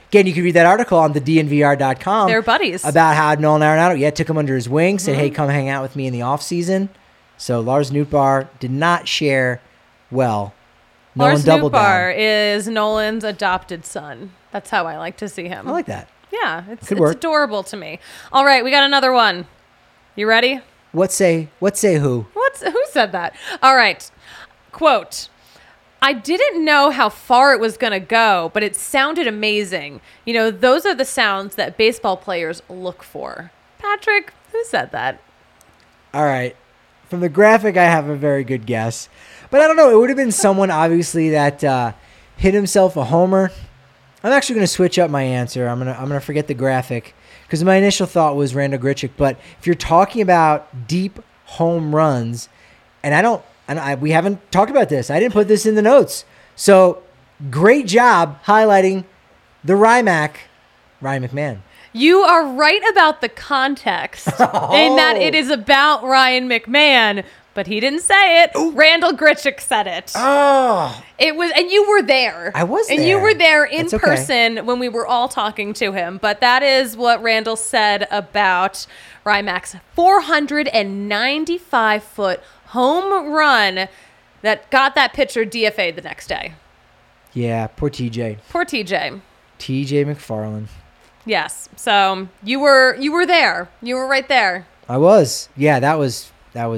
Again, you can read that article on the DNVR.com. They're buddies. About how Nolan Arenado, took him under his wing, said, hey, come hang out with me in the offseason. So Lars Nootbaar did not share well. Lars Nootbaar is Nolan's adopted son. That's how I like to see him. I like that. Yeah, it's adorable to me. All right, we got another one. You ready? What say who? Who said that? All right. Quote, I didn't know how far it was going to go, but it sounded amazing. You know, those are the sounds that baseball players look for. Patrick, who said that? All right. From the graphic, I have a very good guess. But I don't know. It would have been someone, obviously, that hit himself a homer. I'm actually going to switch up my answer. I'm gonna forget the graphic because my initial thought was Randal Grichuk. But if you're talking about deep home runs, and we haven't talked about this. I didn't put this in the notes. So great job highlighting the Ryan McMahon. You are right about the context in that it is about Ryan McMahon, but he didn't say it. Ooh. Randal Grichuk said it. Oh. It was, and you were there. I was there. And you were there in person when we were all talking to him. But that is what Randall said about Ryan Mac's 495-foot home run that got that pitcher DFA'd the next day. Yeah, poor TJ. Poor TJ. TJ McFarland. Yes. So you were there. You were right there. I was. Yeah, that was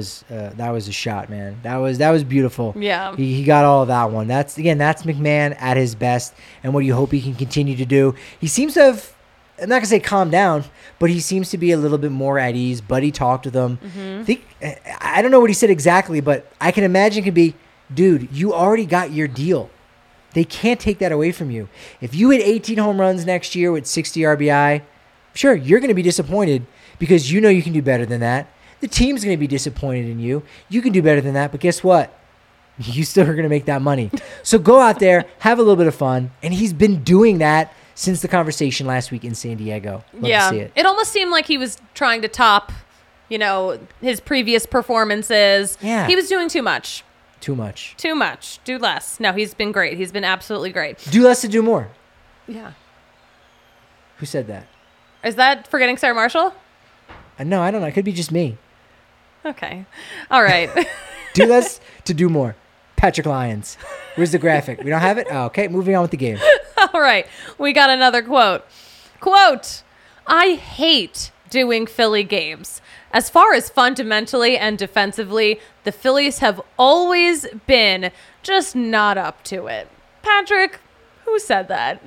a shot, man. That was beautiful. Yeah. He got all of that one. That's McMahon at his best, and what you hope he can continue to do. He seems to have, I'm not gonna say calm down, but he seems to be a little bit more at ease. Buddy talked with him. Mm-hmm. I don't know what he said exactly, but I can imagine it could be, dude, you already got your deal. They can't take that away from you. If you hit 18 home runs next year with 60 RBI, sure, you're going to be disappointed because you know you can do better than that. The team's going to be disappointed in you. You can do better than that, but guess what? You still are going to make that money. So go out there, have a little bit of fun, and he's been doing that since the conversation last week in San Diego. Love to see it. It almost seemed like he was trying to top, his previous performances. Yeah. He was doing too much. Too much. Do less. No, he's been great. He's been absolutely great. Do less to do more. Yeah. Who said that? Is that forgetting Sarah Marshall? No, I don't know. It could be just me. Okay. All right. Do less to do more. Patrick Lyons. Where's the graphic? We don't have it? Oh, okay, moving on with the game. All right. We got another quote. Quote, I hate doing Philly games. As far as fundamentally and defensively, the Phillies have always been just not up to it. Patrick, who said that?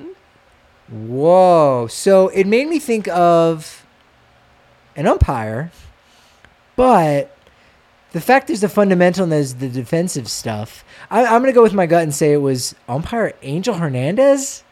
Whoa. So it made me think of an umpire, but the fact there's the fundamental and there's the defensive stuff. I'm going to go with my gut and say it was umpire Angel Hernandez.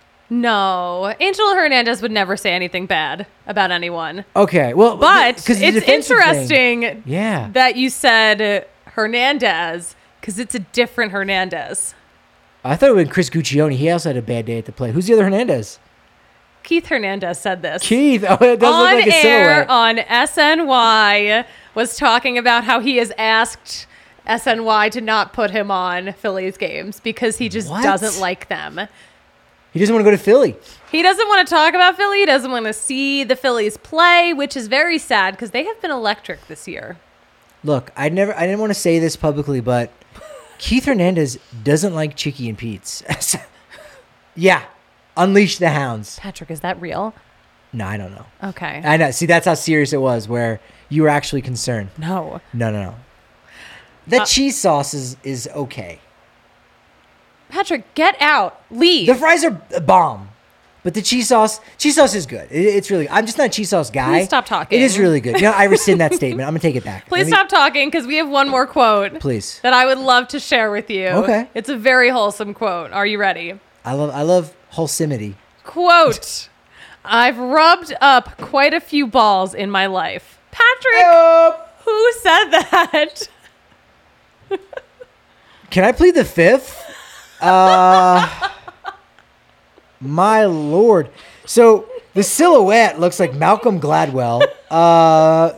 No, Angel Hernandez would never say anything bad about anyone. Okay, well, but it's interesting that you said Hernandez because it's a different Hernandez. I thought it was Chris Guccione. He also had a bad day at the plate. Who's the other Hernandez? Keith Hernandez said this. Keith, it does look like a silhouette. On SNY was talking about how he has asked SNY to not put him on Phillies games because he just doesn't like them. He doesn't want to go to Philly. He doesn't want to talk about Philly. He doesn't want to see the Phillies play, which is very sad because they have been electric this year. Look, I didn't want to say this publicly, but Keith Hernandez doesn't like Chicky and Pete's. Yeah. Unleash the hounds. Patrick, is that real? No, I don't know. Okay. I know. See, that's how serious it was, where you were actually concerned. No. No. That cheese sauce is okay. Patrick, get out. Leave. The fries are a bomb. But the cheese sauce is good. It's really good. I'm just not a cheese sauce guy. Please stop talking. It is really good. I rescind that statement. I'm going to take it back. Please stop talking because we have one more quote. Please. That I would love to share with you. Okay. It's a very wholesome quote. Are you ready? I love wholesomeity. Quote, I've rubbed up quite a few balls in my life. Patrick, who said that? Can I plead the fifth? My Lord. So the silhouette looks like Malcolm Gladwell.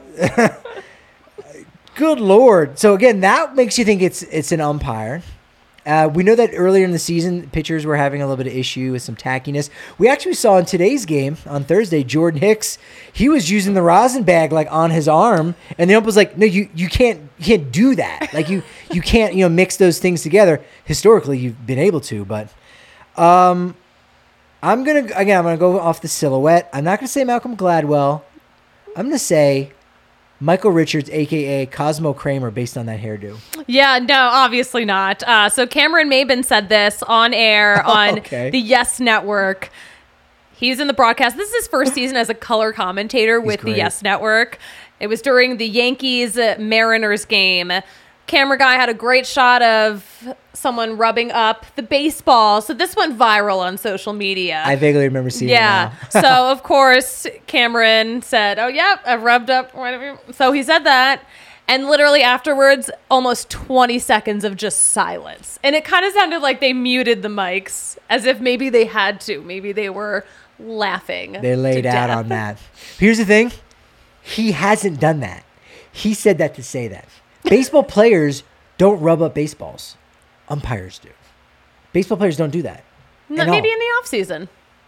Good Lord. So again, that makes you think it's an umpire. We know that earlier in the season, pitchers were having a little bit of issue with some tackiness. We actually saw in today's game on Thursday, Jordan Hicks, he was using the rosin bag like on his arm, and the ump was like, "No, you can't do that. Like you can't mix those things together. Historically, you've been able to, but I'm gonna go off the silhouette. I'm not gonna say Malcolm Gladwell. I'm gonna say Michael Richards, a.k.a. Cosmo Kramer, based on that hairdo. Yeah, no, obviously not. So Cameron Maben said this on air on the Yes Network. He's in the broadcast. This is his first season as a color commentator with the Yes Network. It was during the Yankees-Mariners game. Camera guy had a great shot of someone rubbing up the baseball. So this went viral on social media. I vaguely remember seeing it now. So, of course, Cameron said, "Oh, yeah, I've rubbed up." Whatever. So he said that. And literally afterwards, almost 20 seconds of just silence. And it kind of sounded like they muted the mics as if maybe they had to. Maybe they were laughing. They laid out on that. Here's the thing. He hasn't done that. He said that to say that. Baseball players don't rub up baseballs. Umpires do. Baseball players don't do that. No, maybe in the offseason.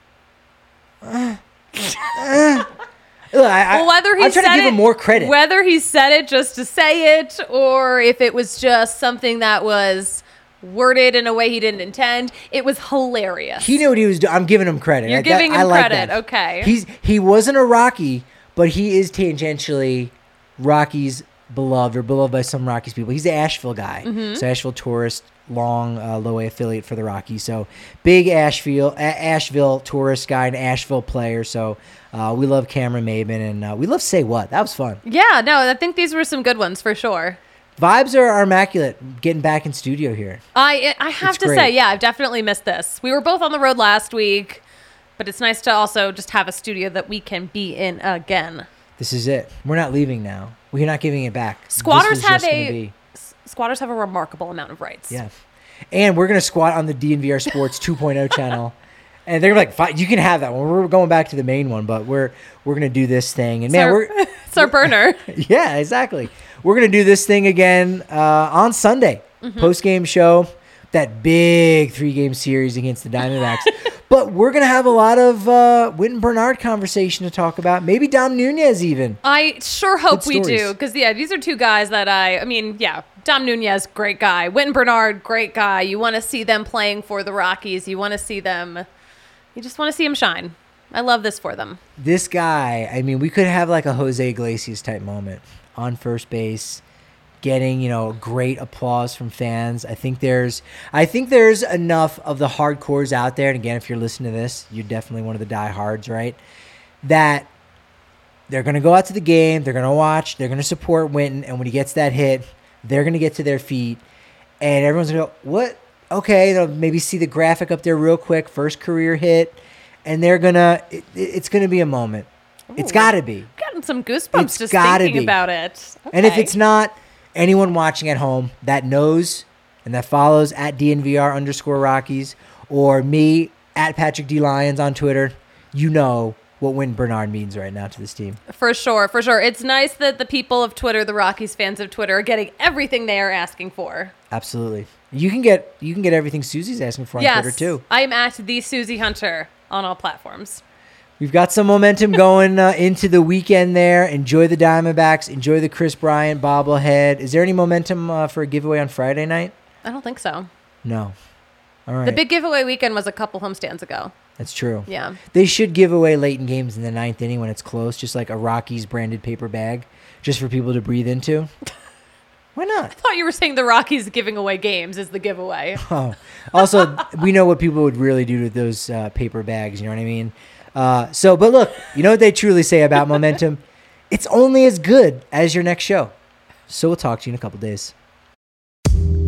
I'm trying to give him more credit. Whether he said it just to say it or if it was just something that was worded in a way he didn't intend, it was hilarious. He knew what he was doing. I'm giving him credit. You're giving him credit. Okay. He wasn't a Rocky, but he is tangentially Rocky's beloved by some Rockies people. He's the Asheville guy. Mm-hmm. So Asheville tourist, long low A affiliate for the Rockies. So big Asheville tourist guy, and Asheville player. So we love Cameron Maben, and we love Say What. That was fun. Yeah, no, I think these were some good ones for sure. Vibes are immaculate getting back in studio here. I have to say, yeah, I've definitely missed this. We were both on the road last week, but it's nice to also just have a studio that we can be in again. This is it. We're not leaving now. We're not giving it back. Squatters have a remarkable amount of rights. Yeah. And we're going to squat on the DNVR Sports 2.0 channel. And they're like, fine, you can have that one. We're going back to the main one, but we're going to do this thing. And it's our burner. Yeah, exactly. We're going to do this thing again on Sunday. Mm-hmm. Post-game show, that big 3-game series against the Diamondbacks. But we're going to have a lot of Whit and Bernard conversation to talk about. Maybe Dom Nunez even. I sure hope we do. Because, these are two guys that Dom Nunez, great guy. Whit and Bernard, great guy. You want to see them playing for the Rockies. You just want to see them shine. I love this for them. This guy, we could have like a Jose Iglesias type moment on first base, getting, great applause from fans. I think there's enough of the hardcores out there. And again, if you're listening to this, you're definitely one of the diehards, right? That they're going to go out to the game, they're going to watch, they're going to support Winton. And when he gets that hit, they're going to get to their feet and everyone's going to go, what? Okay. They'll maybe see the graphic up there real quick. First career hit. And they're going to, it's going to be a moment. Ooh, it's got to be. Gotten some goosebumps just thinking about it. Okay. And if it's not, anyone watching at home that knows and that follows at DNVR_Rockies or me at Patrick D. Lyons on Twitter, you know what Whit Bernard means right now to this team. For sure. It's nice that the people of Twitter, the Rockies fans of Twitter, are getting everything they are asking for. Absolutely. You can get everything Susie's asking for on Twitter too. I'm at the Susie Hunter on all platforms. We've got some momentum going into the weekend there. Enjoy the Diamondbacks. Enjoy the Chris Bryant bobblehead. Is there any momentum for a giveaway on Friday night? I don't think so. No. All right. The big giveaway weekend was a couple homestands ago. That's true. Yeah. They should give away late in games in the 9th inning when it's close, just like a Rockies branded paper bag, just for people to breathe into. Why not? I thought you were saying the Rockies giving away games is the giveaway. Oh. Also, we know what people would really do with those paper bags. You know what I mean? But look, you know what they truly say about momentum? It's only as good as your next show. So we'll talk to you in a couple days.